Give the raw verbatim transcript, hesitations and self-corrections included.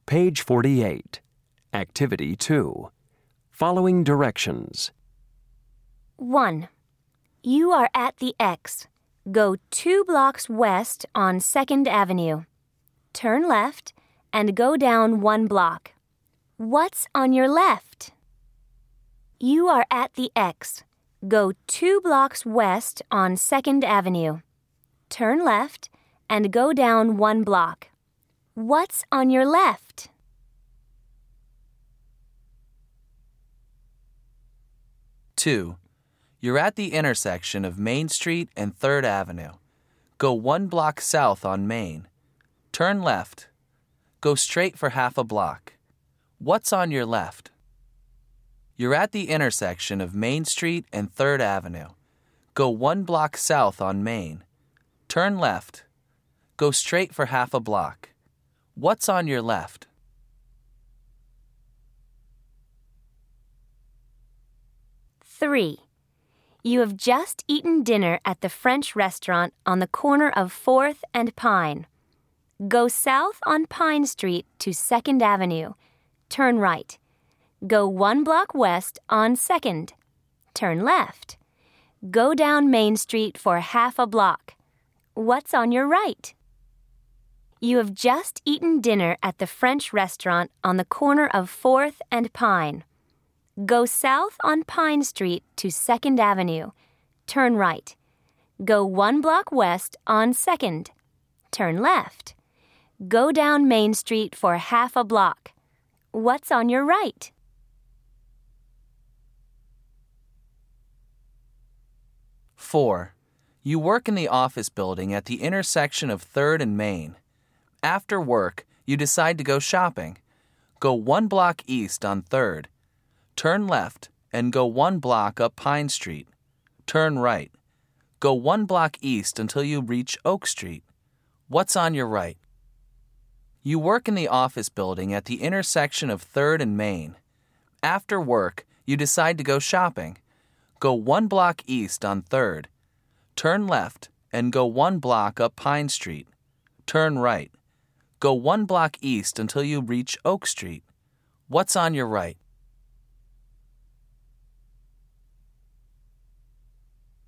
Page forty-eight. Activity two. Following directions. one. You are at the X. Go two blocks west on second Avenue. Turn left and go down one block. What's on your left? You are at the X. Go two blocks west on second Avenue. Turn left and go down one block. What's on your left? two. You're at the intersection of Main Street and third Avenue. Go one block south on Main. Turn left. Go straight for half a block. What's on your left? You're at the intersection of Main Street and third Avenue. Go one block south on Main. Turn left. Go straight for half a block. What's on your left? three. You have just eaten dinner at the French restaurant on the corner of fourth and Pine. Go south on Pine Street to second Avenue. Turn right. Go one block west on second. Turn left. Go down Main Street for half a block. What's on your right? You have just eaten dinner at the French restaurant on the corner of fourth and Pine. Go south on Pine Street to second Avenue. Turn right. Go one block west on second. Turn left. Go down Main Street for half a block. What's on your right? four. You work in the office building at the intersection of third and Main. After work, you decide to go shopping. Go one block east on third. Turn left and go one block up Pine Street. Turn right. Go one block east until you reach Oak Street. What's on your right? You work in the office building at the intersection of third and Main. After work, you decide to go shopping. Go one block east on third. Turn left and go one block up Pine Street. Turn right. Go one block east until you reach Oak Street. What's on your right?